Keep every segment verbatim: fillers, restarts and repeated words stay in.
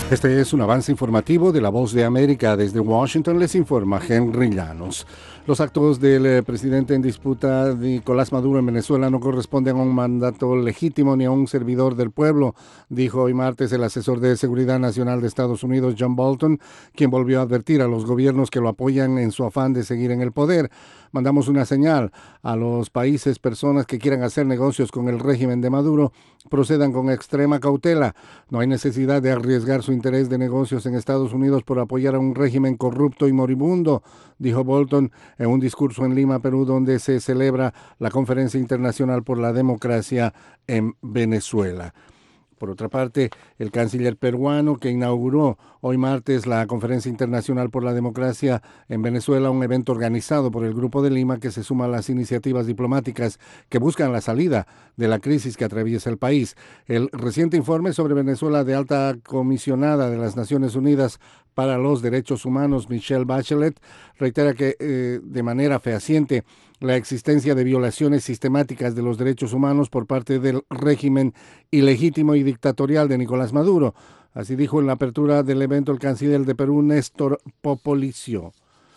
Este es un avance informativo de La Voz de América. Desde Washington les informa Henry Llanos. Los actos del eh, presidente en disputa, Nicolás Maduro, en Venezuela no corresponden a un mandato legítimo ni a un servidor del pueblo, dijo hoy martes el asesor de Seguridad Nacional de Estados Unidos, John Bolton, quien volvió a advertir a los gobiernos que lo apoyan en su afán de seguir en el poder. Mandamos una señal a los países, personas que quieran hacer negocios con el régimen de Maduro, procedan con extrema cautela. No hay necesidad de arriesgar su interés de negocios en Estados Unidos por apoyar a un régimen corrupto y moribundo, dijo Bolton en un discurso en Lima, Perú, donde se celebra la Conferencia Internacional por la Democracia en Venezuela. Por otra parte, el canciller peruano que inauguró hoy martes la Conferencia Internacional por la Democracia en Venezuela, un evento organizado por el Grupo de Lima que se suma a las iniciativas diplomáticas que buscan la salida de la crisis que atraviesa el país. El reciente informe sobre Venezuela de alta comisionada de las Naciones Unidas para los Derechos Humanos, Michelle Bachelet, reitera que eh, de manera fehaciente la existencia de violaciones sistemáticas de los derechos humanos por parte del régimen ilegítimo y dictatorial de Nicolás Maduro. Así dijo en la apertura del evento el canciller de Perú, Néstor Popolicio.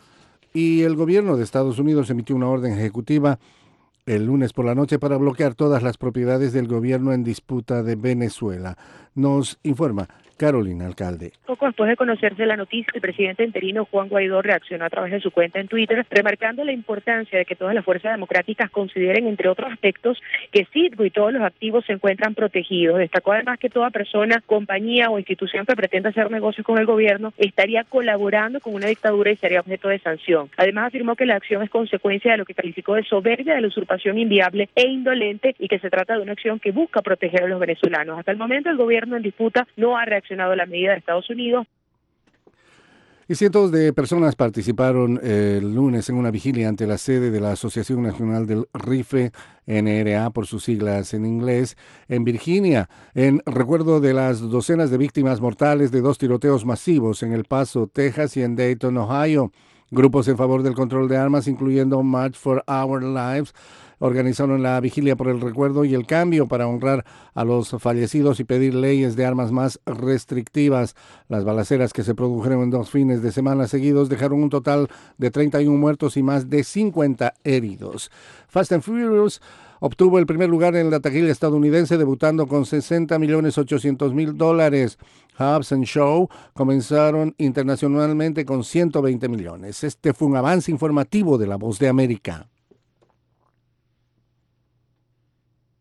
Y el gobierno de Estados Unidos emitió una orden ejecutiva el lunes por la noche para bloquear todas las propiedades del gobierno en disputa de Venezuela. Nos informa Carolina Alcalde. Poco después de conocerse la noticia, el presidente interino Juan Guaidó reaccionó a través de su cuenta en Twitter, remarcando la importancia de que todas las fuerzas democráticas consideren, entre otros aspectos, que Citgo y todos los activos se encuentran protegidos. Destacó además que toda persona, compañía o institución que pretenda hacer negocios con el gobierno estaría colaborando con una dictadura y sería objeto de sanción. Además afirmó que la acción es consecuencia de lo que calificó de soberbia, de la usurpación inviable e indolente, y que se trata de una acción que busca proteger a los venezolanos. Hasta el momento el gobierno en disputa no ha reaccionado a la medida de Estados Unidos. Y cientos de personas participaron el lunes en una vigilia ante la sede de la Asociación Nacional del Rifle, N R A por sus siglas en inglés, en Virginia, en recuerdo de las docenas de víctimas mortales de dos tiroteos masivos en El Paso, Texas y en Dayton, Ohio. Grupos en favor del control de armas, incluyendo March for Our Lives, organizaron la vigilia por el recuerdo y el cambio para honrar a los fallecidos y pedir leyes de armas más restrictivas. Las balaceras que se produjeron en dos fines de semana seguidos dejaron un total de treinta y uno muertos y más de cincuenta heridos. Fast and Furious obtuvo el primer lugar en la taquilla estadounidense, debutando con sesenta millones ochocientos mil dólares. Hobbs and Shaw comenzaron internacionalmente con ciento veinte millones. Este fue un avance informativo de La Voz de América.